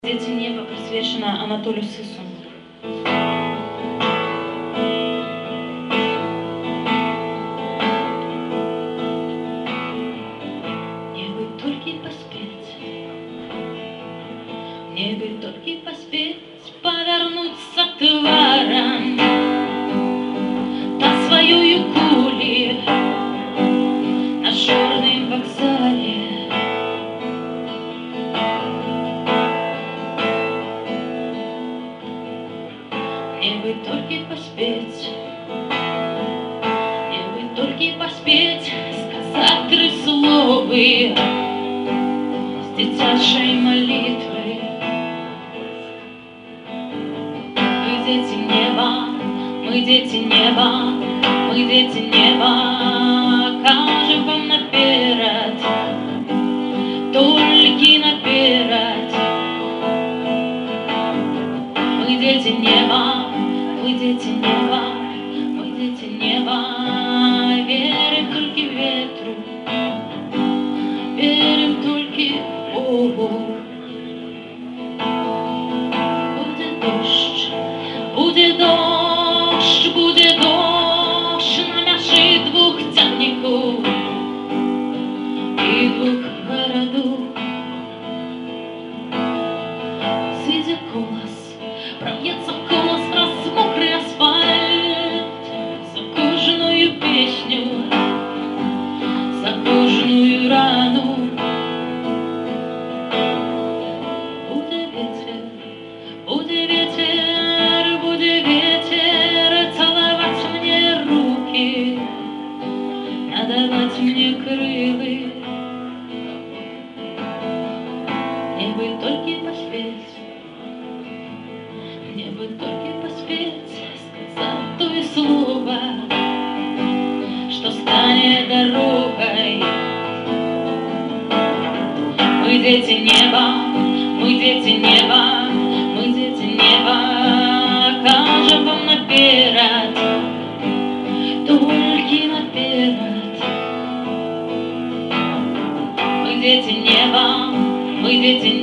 Дети неба присвячена Анатолию Сысу. Мне бы только поспеть, мне бы только поспеть повернуться товаром на свою юкули на черном вокзале. Мне бы только поспеть, мне бы только поспеть сказать 3 слова с детячей молитвой. Мы дети неба, мы дети неба, мы дети неба, кажем вам наперед, только наперед. Мы дети неба, мы дети неба, мы дети неба, верим только ветру, верим только Богу. Будет дождь, будет дождь, будет дождь на наших 2 темников и 2 городов. Сидя колос, пробьется колос раз мокрый асфальт, за кожаную песню, за кожаную рану. Будет ветер, будет ветер, будет ветер, целовать мне руки, надавать мне крылы. Мне бы только поспеть, мне бы только поспеть сказать 2 слова, что станет дорогой. Мы дети неба, мы дети неба, мы дети неба, кажем вам наперед, только наперед. Мы дети неба, мы дети неба.